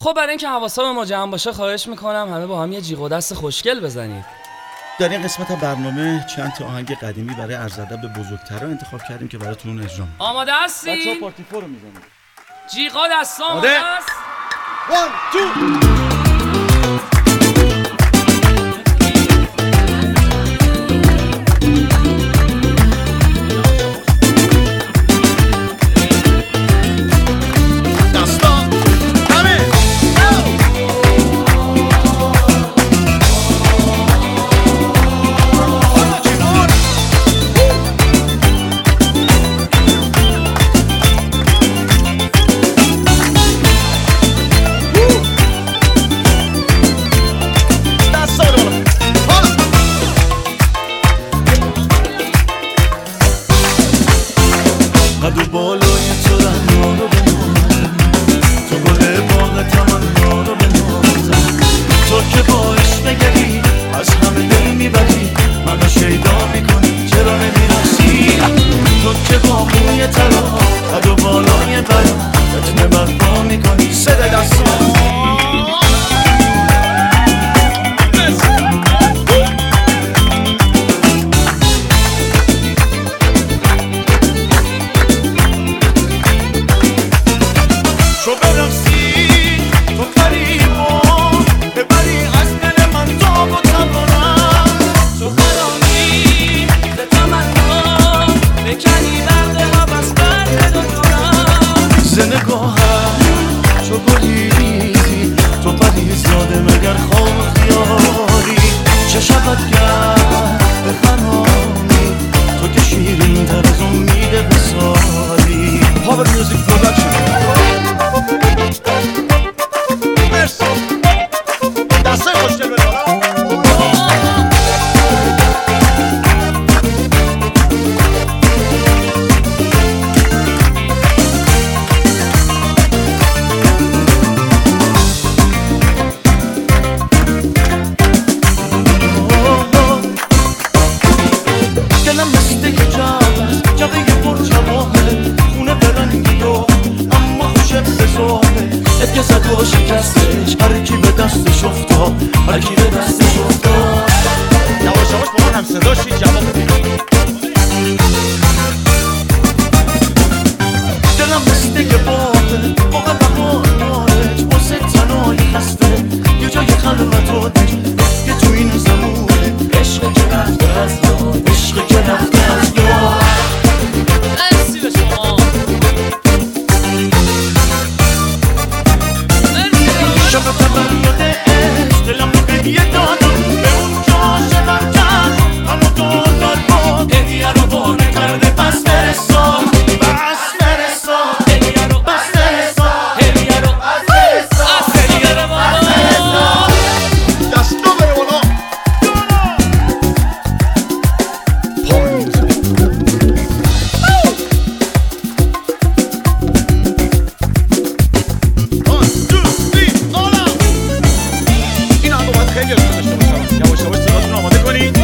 خب برای اینکه حواسمون جمع باشه خواهش میکنم همه با هم یه جیغ و دست خوشگل بزنید. در این قسمت برنامه چند تا آهنگ قدیمی برای عرض ادب به بزرگترا انتخاب کردیم که براتون اجرا می‌کنیم. آماده هستی؟ بچه‌ها پارتی فور رو می‌زنید. جیغا دستا آماده است؟ 1 2 قد و بالای تو رنگا رو بنازم، تو گل باغ تمنا رو بنازم، تو که باعث نگری از همه دل میبری منو شیدا میکنی چرا نمیرسی، تو که با موی طلا قد و بالای برا فتنه برپا میکنی صدای دستان تو برقصی تو فریبا ببری از دل من تاب و تبارم، تو خرانی به تمنا بکنی برد حوض برد دارم، ز نگاهم چو گلی ریزی تو پریزاده مگر خواب خیالی چه شود کرد به خنانی تو که شیرین تر از امید وصالی. پاور میوزیک پروداکشن دسته خوشگل بده دلم مثل که جبه پر جواهه خونه برنگی و اما خوشه بزاده اتکه زد و شکستش هرکی به دستش افتاد هرکی به دستش افتاد یواش یواش با من هم صداشی جواب بده. دلم مثل که باده با قلبم نارج واسه تنهایی خسته یه جای خلوت و دج که تو این زمونه عشق که رفته از یاد عشق که رفته از یاد. مرسی به شما. شب تولد عشق دلم رو هدیه دادم به اون که عاشقم کرد منو دادار بود هدیه رو بانه کرده پس برسان بس برسان هدیه رو بس برسان هدیه رو هدیه رو بالا دستو بره بالا این آنگاه باید خیلی رو داشته باشم. یواش یواش صداتون آماده کنید.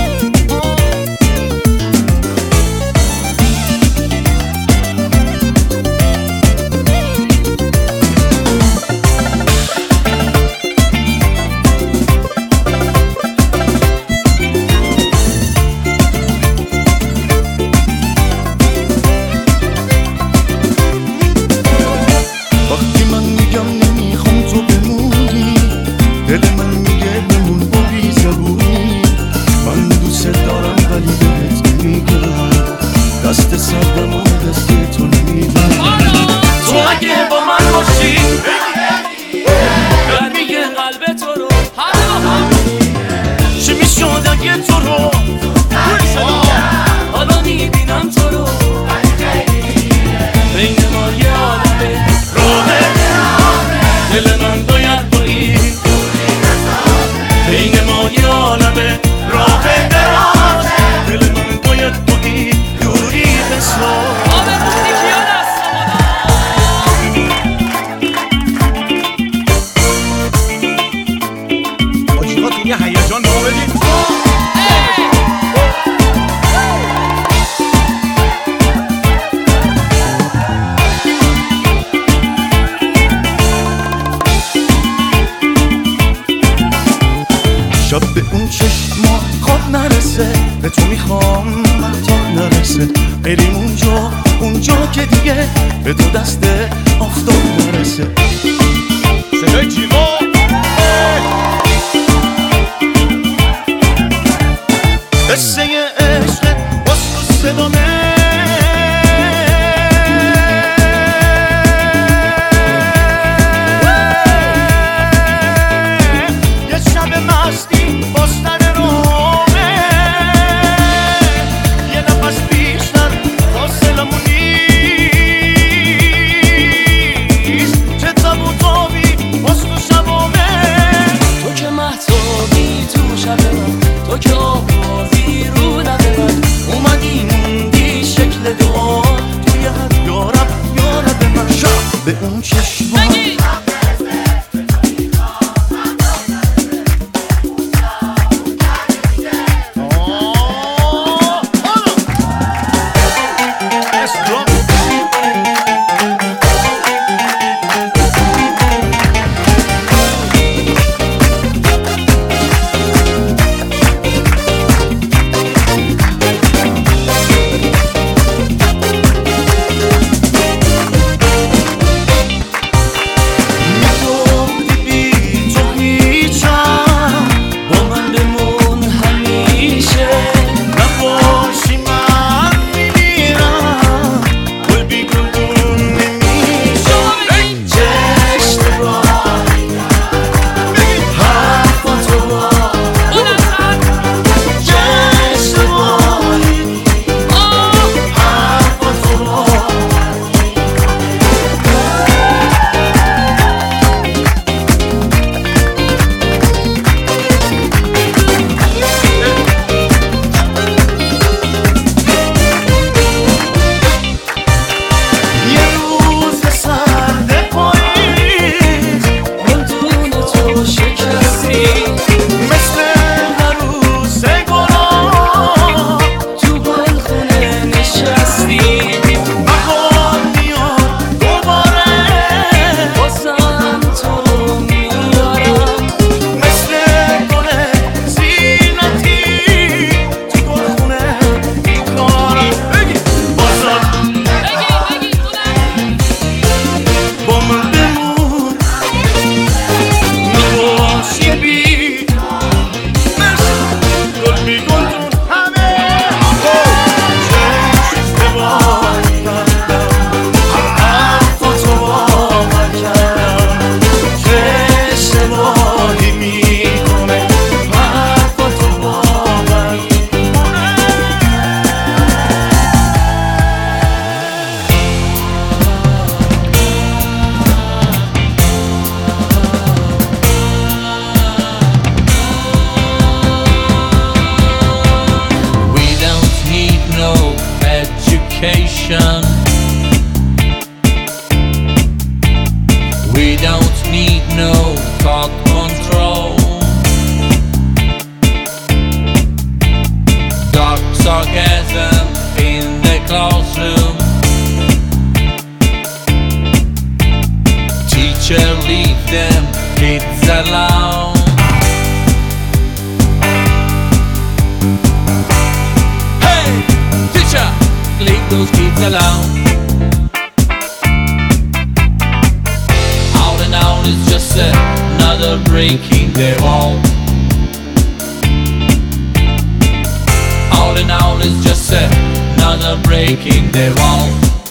وقتی من میگم نمیخوام تو بمونی دل من میگه بمون با بی زبونی من دوست دارم ولی بهت نمیگم دست سردم و دست تو نمیدم تو اگه با من باشی من میگه قلب تو رو همه با هم چی میشد اگه تو رو حالا میبینم تو رو بین ما یه عالمه راهه دل من باید با این بین ما یه عالمه راه دراز دل من باید با این دوری بساز. آبه بودی کیا دست آجیقات این یه هیجان به ما بدید. به تو دست آفتاب نرسه. صدای جیغا قصه عشق باز تو صدامه، یه شب مستی باستن رومه، یه نفس بیشتر فاصلمون نیست، چه تابوتابی باز تو شبامه. تو که مهتابی تو شب من، تو که آوازی رو لب من، اومدی موندی شکل دعا توی حد یارب یارب من. شب به اون چشمان We don't need no thought control. Dark sarcasm in the classroom. Teacher, leave them kids alone. Hey, teacher, leave those kids alone. It's just another break in the wall. All in all, it's just another break in the wall.